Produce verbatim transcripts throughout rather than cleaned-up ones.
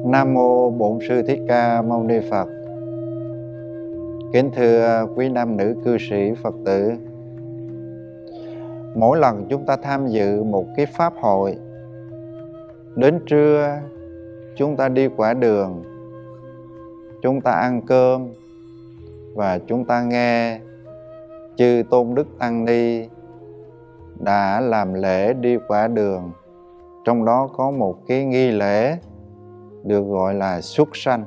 Nam mô Bổn Sư Thích Ca Mâu Ni Phật. Kính thưa quý nam nữ cư sĩ Phật tử, mỗi lần chúng ta tham dự một cái pháp hội, đến trưa chúng ta đi quả đường, chúng ta ăn cơm và chúng ta nghe chư Tôn Đức Tăng Ni đã làm lễ đi quả đường. Trong đó có một cái nghi lễ được gọi là xuất sanh.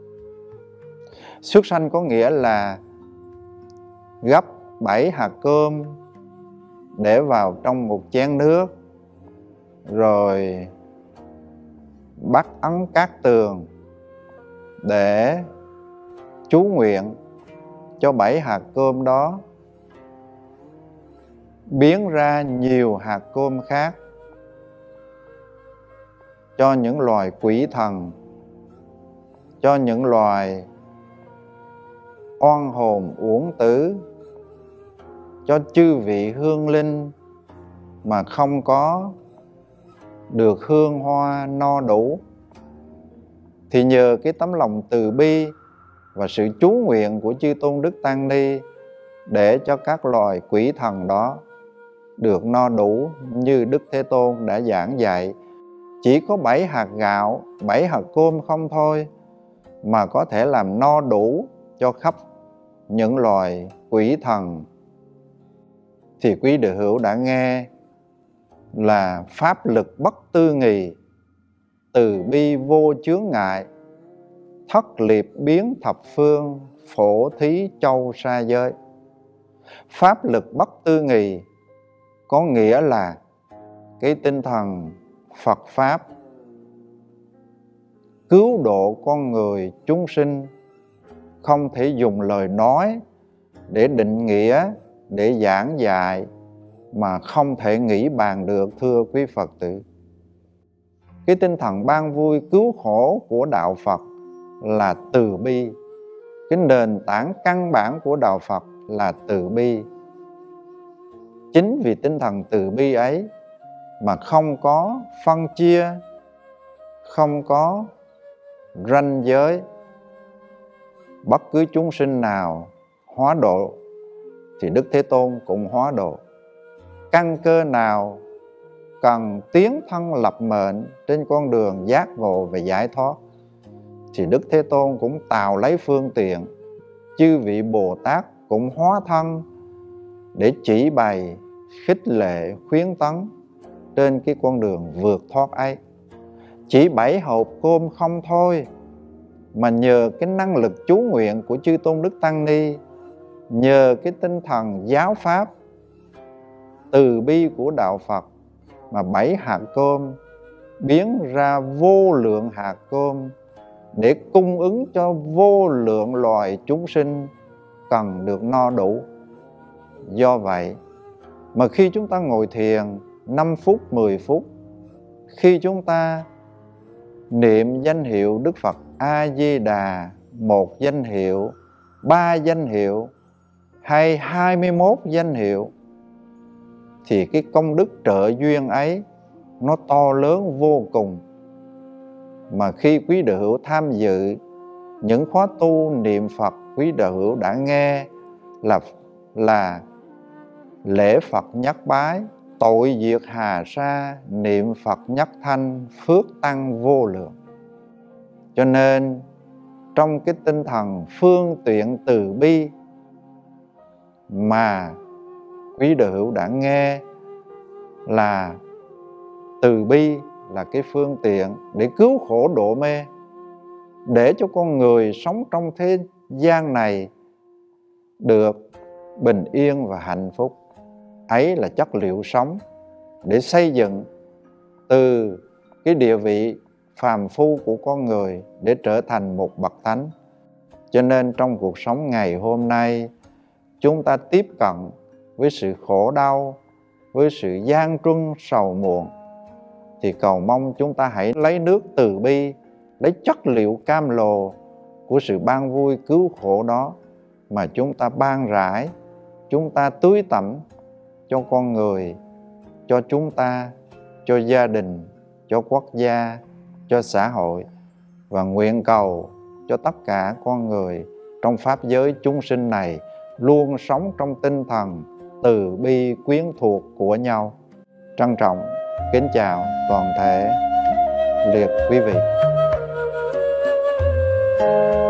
Xuất sanh có nghĩa là gấp bảy hạt cơm để vào trong một chén nước, rồi bắt ấn cát tường để chú nguyện cho bảy hạt cơm đó biến ra nhiều hạt cơm khác, cho những loài quỷ thần, cho những loài oan hồn uổng tử, cho chư vị hương linh mà không có được hương hoa no đủ. Thì nhờ cái tấm lòng từ bi và sự chú nguyện của chư Tôn Đức Tăng Ni, để cho các loài quỷ thần đó được no đủ như Đức Thế Tôn đã giảng dạy. Chỉ có bảy hạt gạo, bảy hạt cơm không thôi mà có thể làm no đủ cho khắp những loài quỷ thần. Thì quý đệ hữu đã nghe là pháp lực bất tư nghì, từ bi vô chướng ngại, thất liệt biến thập phương, phổ thí châu sa giới. Pháp lực bất tư nghì có nghĩa là cái tinh thần Phật Pháp cứu độ con người chúng sinh không thể dùng lời nói để định nghĩa, để giảng dạy mà không thể nghĩ bàn được, thưa quý Phật tử. Cái tinh thần ban vui cứu khổ của đạo Phật là từ bi. Cái nền tảng căn bản của đạo Phật là từ bi. Chính vì tinh thần từ bi ấy mà không có phân chia, không có ranh giới. Bất cứ chúng sinh nào hóa độ thì Đức Thế Tôn cũng hóa độ. Căn cơ nào cần tiến thân lập mệnh trên con đường giác ngộ và giải thoát thì Đức Thế Tôn cũng tạo lấy phương tiện. Chư vị Bồ Tát cũng hóa thân để chỉ bày, khích lệ, khuyến tấn trên cái con đường vượt thoát ấy. Chỉ bảy hộp cơm không thôi, mà nhờ cái năng lực chú nguyện của chư Tôn Đức Tăng Ni, nhờ cái tinh thần giáo pháp từ bi của đạo Phật, mà bảy hạt cơm biến ra vô lượng hạt cơm để cung ứng cho vô lượng loài chúng sinh cần được no đủ. Do vậy mà khi chúng ta ngồi thiền năm phút, mười phút, khi chúng ta niệm danh hiệu Đức Phật A-di-đà, một danh hiệu, ba danh hiệu hay hai mươi mốt danh hiệu, thì cái công đức trợ duyên ấy nó to lớn vô cùng. Mà khi quý đệ hữu tham dự những khóa tu niệm Phật, quý đệ hữu đã nghe là là lễ Phật nhất bái, tội diệt hà sa, niệm Phật nhất thanh, phước tăng vô lượng. Cho nên trong cái tinh thần phương tiện từ bi mà quý đệ hữu đã nghe là từ bi là cái phương tiện để cứu khổ độ mê, để cho con người sống trong thế gian này được bình yên và hạnh phúc. Ấy là chất liệu sống để xây dựng từ cái địa vị phàm phu của con người để trở thành một bậc thánh. Cho nên trong cuộc sống ngày hôm nay, chúng ta tiếp cận với sự khổ đau, với sự gian truân sầu muộn, thì cầu mong chúng ta hãy lấy nước từ bi, lấy chất liệu cam lồ của sự ban vui cứu khổ đó mà chúng ta ban rải, chúng ta tưới tẩm cho con người, cho chúng ta, cho gia đình, cho quốc gia, cho xã hội, và nguyện cầu cho tất cả con người trong pháp giới chúng sinh này luôn sống trong tinh thần từ bi quyến thuộc của nhau. Trân trọng kính chào toàn thể liệt quý vị.